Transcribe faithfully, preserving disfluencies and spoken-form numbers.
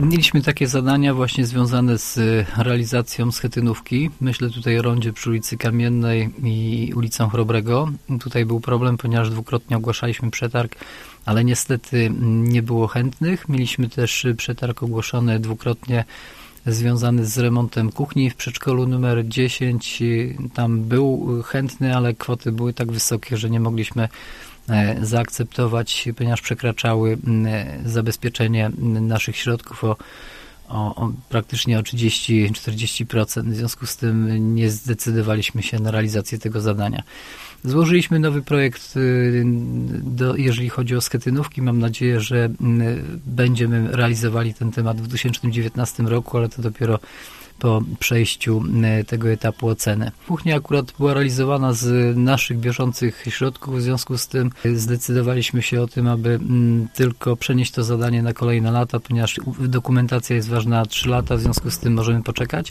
Mieliśmy takie zadania właśnie związane z realizacją schetynówki. Myślę tutaj o rondzie przy ulicy Kamiennej i ulicą Chrobrego. Tutaj był problem, ponieważ dwukrotnie ogłaszaliśmy przetarg, ale niestety nie było chętnych. Mieliśmy też przetarg ogłoszony dwukrotnie związany z remontem kuchni w przedszkolu numer dziesięć. Tam był chętny, ale kwoty były tak wysokie, że nie mogliśmy zaakceptować, ponieważ przekraczały zabezpieczenie naszych środków o, o, o praktycznie o trzydzieści do czterdziestu procent. W związku z tym nie zdecydowaliśmy się na realizację tego zadania. Złożyliśmy nowy projekt, do, jeżeli chodzi o schetynówki. Mam nadzieję, że będziemy realizowali ten temat w dwa tysiące dziewiętnastym roku, ale to dopiero po przejściu tego etapu oceny. Kuchnia akurat była realizowana z naszych bieżących środków, w związku z tym zdecydowaliśmy się o tym, aby tylko przenieść to zadanie na kolejne lata, ponieważ dokumentacja jest ważna trzy lata, w związku z tym możemy poczekać.